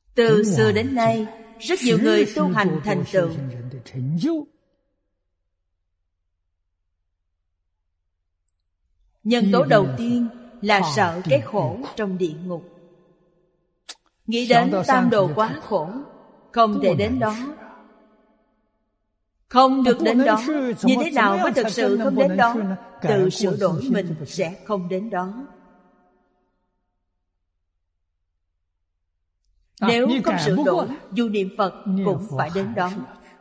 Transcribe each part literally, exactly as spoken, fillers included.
Từ xưa đến nay, rất nhiều người tu hành thành tựu. Nhân tố đầu tiên là sợ cái khổ trong địa ngục. Nghĩ đến tam đồ quá khổ, không thể đến đó. Không được đến đó. Như thế nào mới thực sự không đến đó? Tự sửa đổi mình sẽ không đến đó. Nếu không sửa đổi, dù niệm Phật cũng phải đến đó.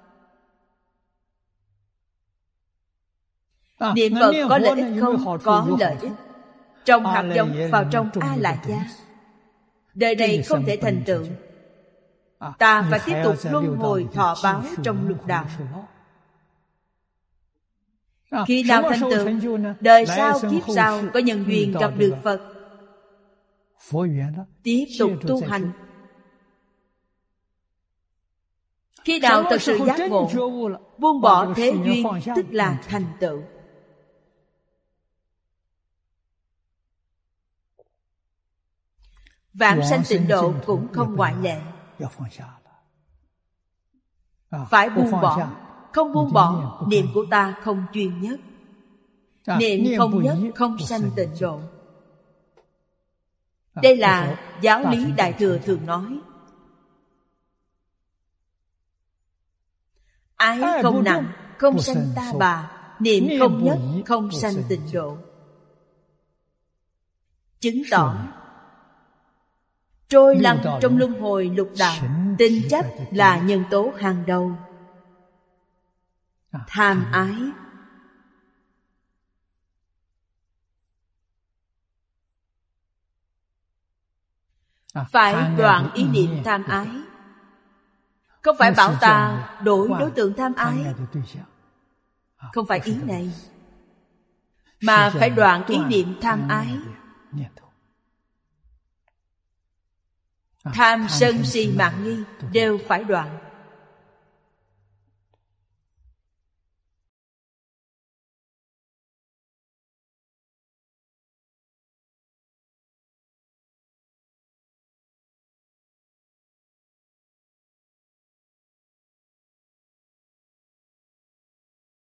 Niệm Phật có lợi ích không? Có lợi ích. Trong hạt giống vào trong A Lại Gia. Đời này không thể thành tựu, ta phải tiếp tục luân hồi thọ báo trong lục đạo. Khi nào thành tựu? Đời sau kiếp sau có nhân duyên gặp được Phật, tiếp tục tu hành. Khi nào thật sự giác ngộ, buông bỏ thế duyên, tức là thành tựu. Vãng sanh tịnh độ cũng không ngoại lệ. Phải buông bỏ. Không buông bỏ, niệm của ta không chuyên nhất. Niệm không nhất, không sanh tịnh độ. Đây là giáo lý Đại Thừa thường nói. Ái không nặng, không sanh ta bà. Niệm không nhất, không sanh tịnh độ. Chứng tỏ trôi lăn trong luân hồi lục đạo, tinh chấp là nhân tố hàng đầu. Tham ái. Phải đoạn ý niệm tham ái. Không phải bảo ta đổi đối tượng tham ái, không phải ý này, mà phải đoạn ý niệm tham ái. Tham sân si mạn nghi đều phải đoạn.